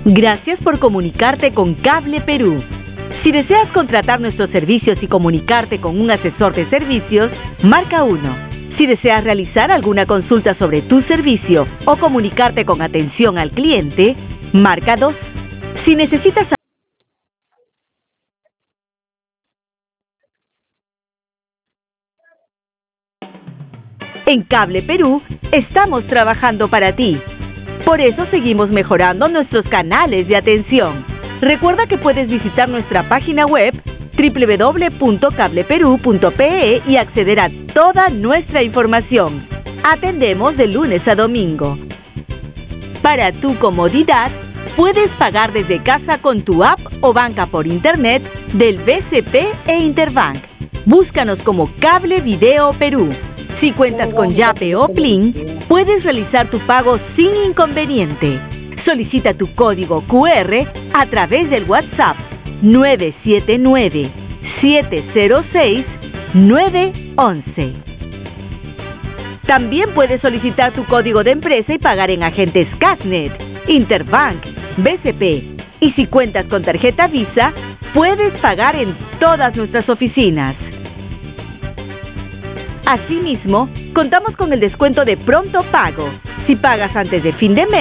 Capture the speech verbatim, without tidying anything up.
Gracias por comunicarte con Cable Perú. Si deseas contratar nuestros servicios y comunicarte con un asesor de servicios, marca uno. Si deseas realizar alguna consulta sobre tu servicio o comunicarte con atención al cliente, marca dos. Si necesitas En Cable Perú, estamos trabajando para ti. Por eso seguimos mejorando nuestros canales de atención. Recuerda que puedes visitar nuestra página web doble u doble u doble u punto cable perú punto pe e y acceder a toda nuestra información. Atendemos de lunes a domingo. Para tu comodidad, puedes pagar desde casa con tu app o banca por internet del B C P e Interbank. Búscanos como Cable Video Perú. Si cuentas con Yape o Plin, puedes realizar tu pago sin inconveniente. Solicita tu código cu erre a través del WhatsApp nueve siete nueve, siete cero seis, nueve uno. También puedes solicitar tu código de empresa y pagar en agentes Casnet, Interbank, B C P. Y si cuentas con tarjeta Visa, puedes pagar en todas nuestras oficinas. Asimismo, contamos con el descuento de pronto pago. Si pagas antes de fin de mes,